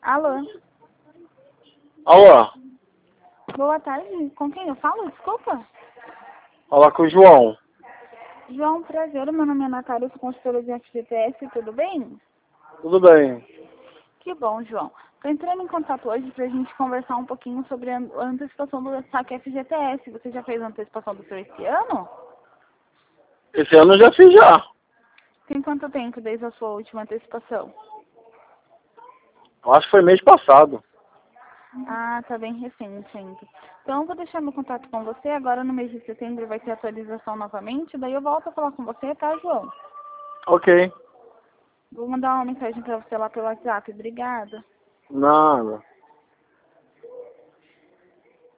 Alô? Alô? Boa tarde. Com quem eu falo? Desculpa. Fala com o João. João, prazer. Meu nome é Natália, sou consultora de FGTS. Tudo bem? Tudo bem? Que bom, João. Estou entrando em contato hoje para a gente conversar um pouquinho sobre a antecipação do saque FGTS. Você já fez a antecipação do seu esse ano? Esse ano eu já fiz já. Tem quanto tempo desde a sua última antecipação? Eu acho que foi mês passado. Ah, tá bem recente ainda. Então, eu vou deixar meu contato com você. Agora, no mês de setembro, vai ter atualização novamente. Daí eu volto a falar com você, tá, João? Ok. Vou mandar uma mensagem para você lá pelo WhatsApp. Obrigada. Nada.